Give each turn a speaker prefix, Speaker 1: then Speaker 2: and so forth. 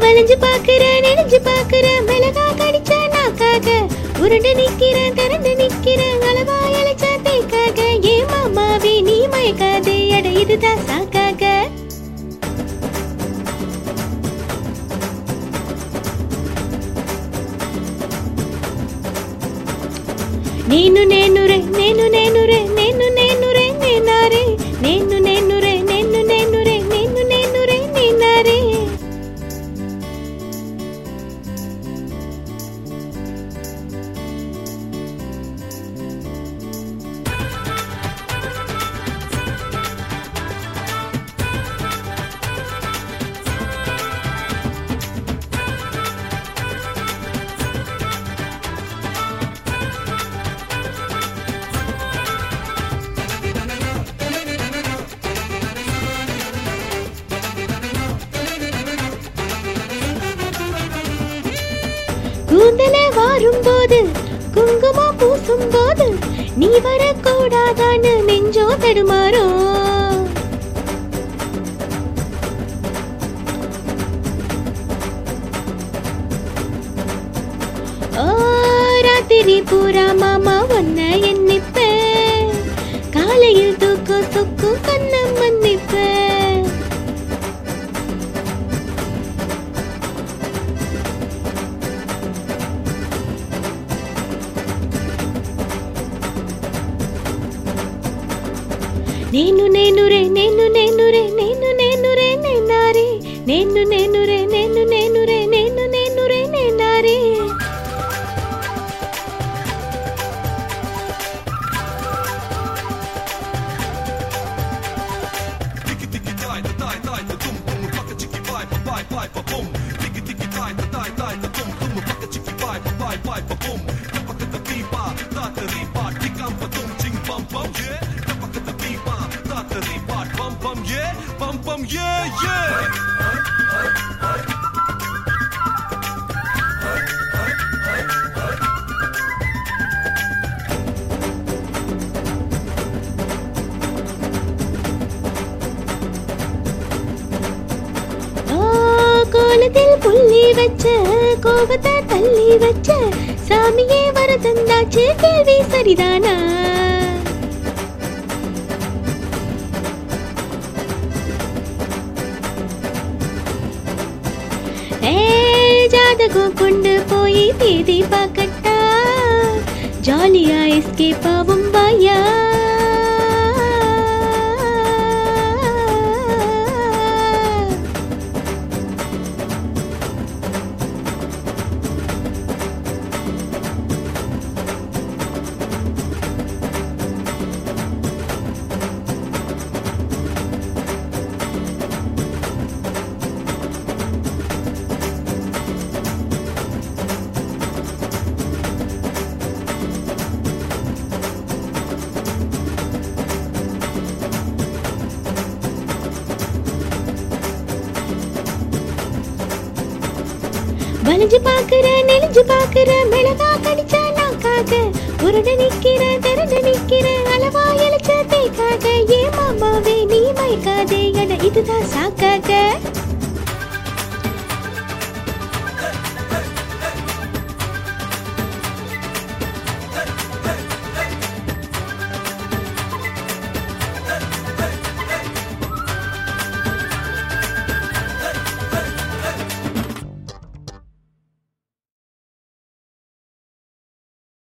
Speaker 1: வளைஞ்சு பாக்குறேன் நெளிஞ்சு பாக்குறேன் மிளகா கடிச்ச நாக்காக உருண்டு நிக்கிறேன் திறந்து நிக்கிறேன் அளவா இழைச்ச தேக்காக ஏ மாமாவே நீ மயக்காதே அட இதுதான் சாக்காக నేను నేనురే నేను నేనురే నేను నేనురే నేనారే నేను నేనురే నేను నేనురే నేను నేనురే నేనారే கூந்தலே வாரும்போது குங்குமம் பூசும்போது நீ வரக்கூடாதான்னு நெஞ்சோ தடுமாறோ ஓ ராத்திரி பூரா மாமா ஒன்ன எண்ணிப்ப காலையில் தூக்கம் சொக்கும் கண்ணம் மன்னிப்ப నేను నేనురే నేను నేనురే నేను నేనురే నేనారే నేను నేనురే నేను నేనురే నేను నేనురే నేనారే கோலத்தில் புள்ளி வச்ச கோபத்தை தள்ளி வச்ச சாமியே வர தந்தாச்சு கேள்வி சரிதானா ஜாதகம் கொண்டு போய் தேதி பார்க்கட்டா ஜாலியா எஸ்கேப் ஆகும் வாயா வளைஞ்சு பாக்குறேன் நெளிஞ்சு பாக்குறேன் மிளகா கடிச்ச நாக்காக உருண்டு நிக்கிறேன் திறந்து நிக்கிறேன் அளவா இழைச்ச தேக்காக ஏ மாமாவே நீ மயக்காதே அட இதுதான் சாக்காக